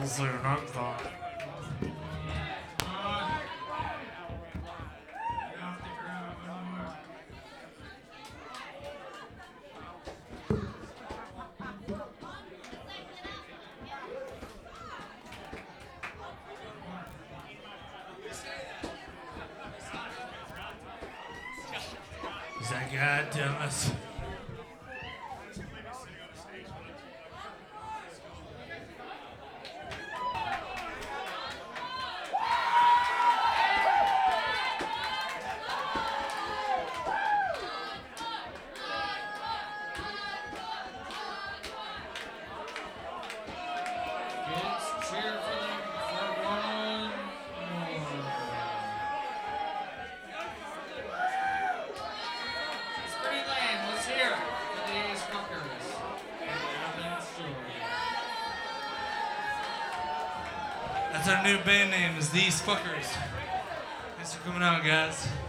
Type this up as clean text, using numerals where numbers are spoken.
Honestly, not thought. Is that goddamn us? That's our new band name, is These Fuckers. Thanks for coming out, guys.